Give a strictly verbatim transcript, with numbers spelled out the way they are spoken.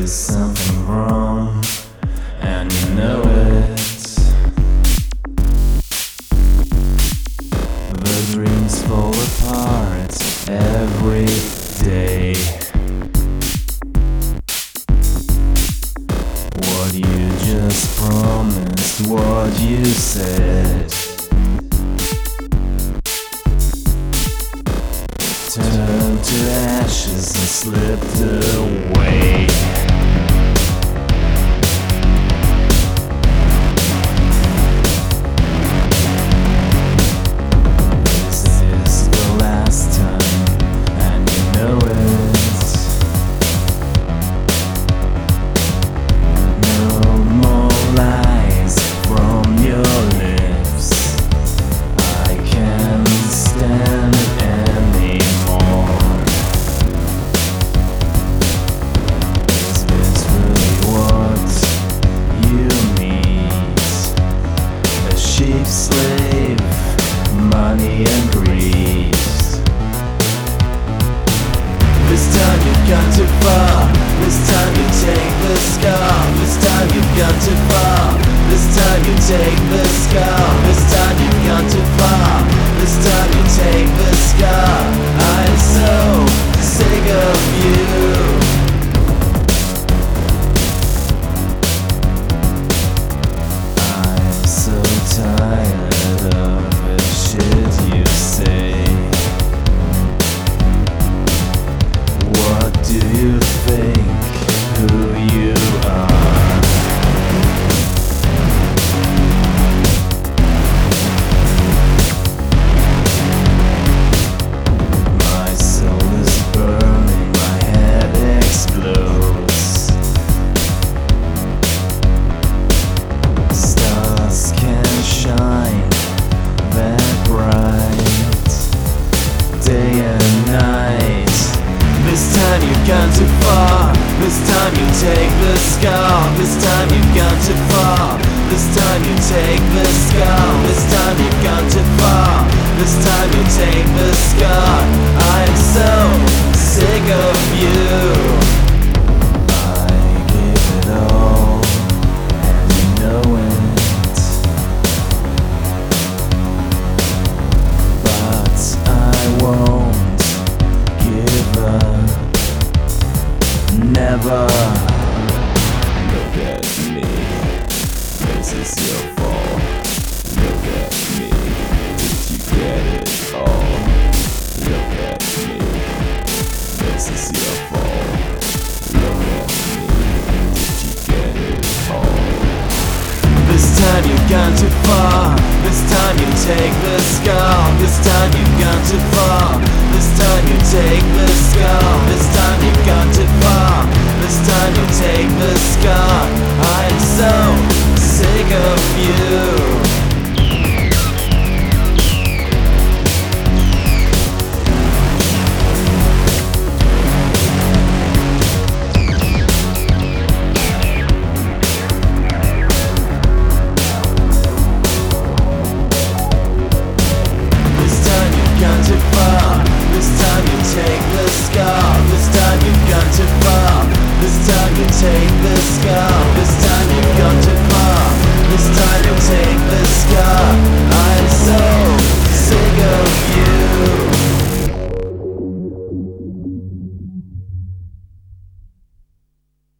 is something wrong, and you know it. The dreams fall apart every day. What you just promised, what you said, turned to ashes and slipped away. This is the last time, and you know it. No more lies from your lips. I can't stand it anymore. Is this really what you need? A sheep slave, money and greed. This time you've gone too far. This time you take the scar. This time you've gone too far. This time you take the scar. This time you've gone too far. This time you take the scar. I'm so sick of you. I'm so tired of the shit you say. What do you think who you are? My soul is burning, my head explodes. Stars can shine that bright day and night. This time you've gone too far. This time you take the scar. This time you've gone too far. This time you take the scar. This time you've gone too far. This time you take the scar. I'm so sick of you. I gave it all, and you know it. But I won't give up. Never. Look at me, this is your fault. Look at me, did you get it all? Look at me, this is your fault. Look at me, did you get it all? This time you've gone too far. This time you take the scar. This time you've gone too far. This time you take the scar. This time you've gone too far. This time you take the scar. I'm so sick of you.